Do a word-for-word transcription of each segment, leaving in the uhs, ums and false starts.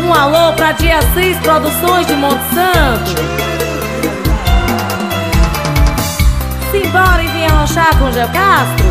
Um alô pra Dia seis Produções de Monte Santo. Simbora e vem arrochar com Gel Castro.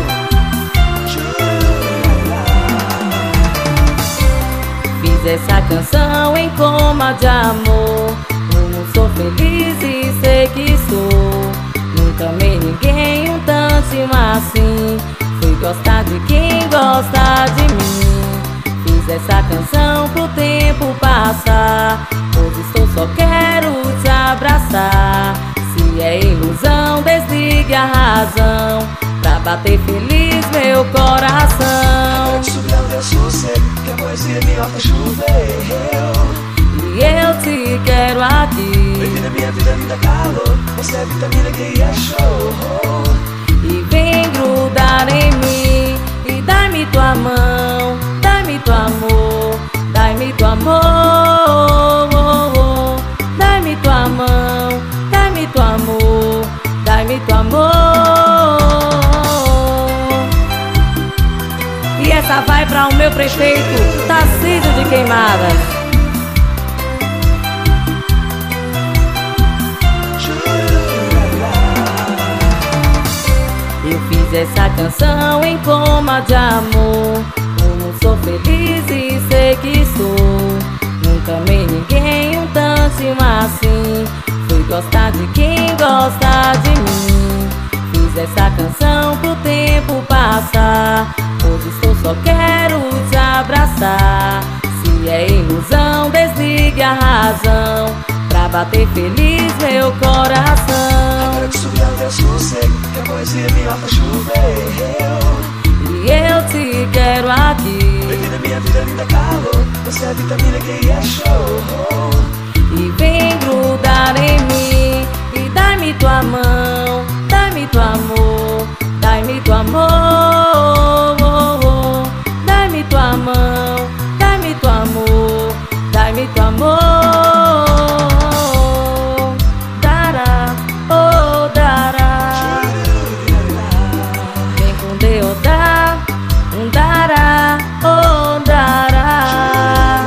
Fiz essa canção em coma de amor. Como sou feliz e sei que sou. Nunca amei ninguém um tanto assim. Fui gostar de quem gosta de mim. Fiz essa canção pro tempo passar. Hoje estou só quero te abraçar. Se é ilusão, desligue a razão pra bater feliz meu coração. Que a poesia me orta choveu. E eu te quero aqui. Vem na minha vida, me dá calor. Você é vitamina que é show. E vem grudar em mim. E dai-me tua mão. Dai-me tua amor. Dai-me tua amor. Dai-me tua mão. Dai-me tua amor. Dai-me tua amor. E essa vai pra o meu prefeito Tarcísio de Queimadas. Eu fiz essa canção em coma de amor. Como sou feliz e sei que sou. Nunca amei ninguém um tanto assim. Fui gostar de quem gosta de mim. Fiz essa canção pro tempo passar. Hoje estou só quero te abraçar. Se é ilusão, desligue a razão pra bater feliz meu coração. Agora que subiu o verso seco, que a poesia me orta choveu. E eu te quero aqui. Vem na minha vida, me dá calor. Você é a vitamina que é show. E vem grudar em mim. E dai-me tua mão. Dai-me tua amor. Dai-me tua amor. Dai-me tua mão. Dai-me tua amor. Dai-me tua amor. Dará, oh dará. Vem com Deodá. Um dará, oh dará.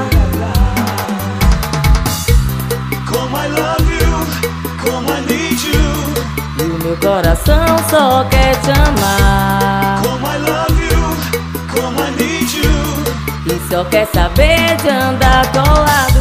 Como I love you, como I need you. E o meu coração só quer te amar. Como I love you, como I need you. E só quer saber de andar colado